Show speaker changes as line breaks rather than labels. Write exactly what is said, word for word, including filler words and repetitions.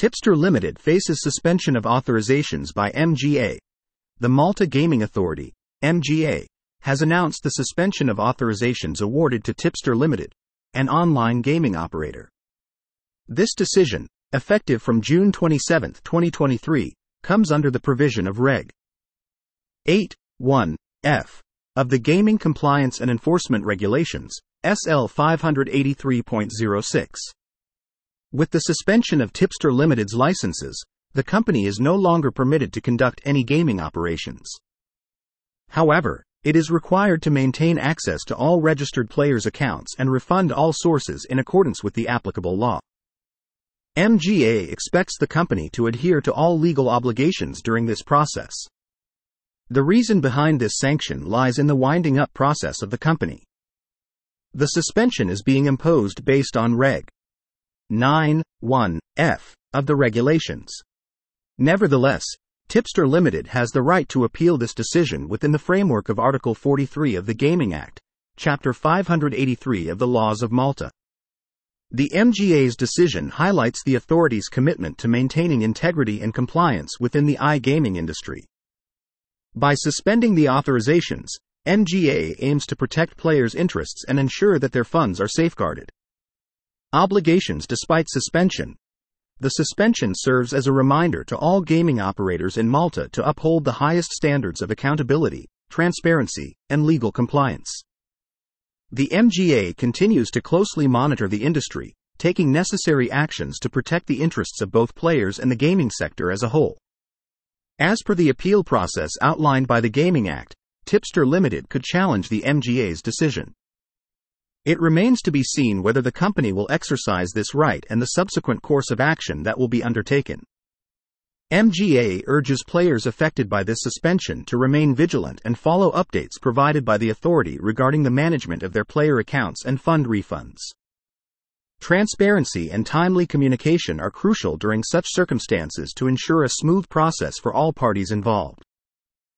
Tipster Limited faces suspension of authorizations by M G A. The Malta Gaming Authority, M G A, has announced the suspension of authorizations awarded to Tipster Limited, an online gaming operator. This decision, effective from June twenty-seventh, twenty twenty-three, comes under the provision of Reg. eight one F of the Gaming Compliance and Enforcement Regulations, S L five eighty-three point oh six. With the suspension of Tipster Limited's licenses, the company is no longer permitted to conduct any gaming operations. However, it is required to maintain access to all registered players' accounts and refund all sources in accordance with the applicable law. M G A expects the company to adhere to all legal obligations during this process. The reason behind this sanction lies in the winding up process of the company. The suspension is being imposed based on Reg. nine one F of the regulations. Nevertheless, Tipster Limited has the right to appeal this decision within the framework of Article forty-three of the Gaming Act, Chapter five eighty-three of the Laws of Malta. The M G A's decision highlights the authority's commitment to maintaining integrity and compliance within the iGaming industry. By suspending the authorizations, M G A aims to protect players' interests and ensure that their funds are safeguarded. Obligations despite suspension. The suspension serves as a reminder to all gaming operators in Malta to uphold the highest standards of accountability, transparency, and legal compliance. The M G A continues to closely monitor the industry, taking necessary actions to protect the interests of both players and the gaming sector as a whole. As per the appeal process outlined by the Gaming Act, Tipster Limited could challenge the M G A's decision. It remains to be seen whether the company will exercise this right and the subsequent course of action that will be undertaken. M G A urges players affected by this suspension to remain vigilant and follow updates provided by the authority regarding the management of their player accounts and fund refunds. Transparency and timely communication are crucial during such circumstances to ensure a smooth process for all parties involved.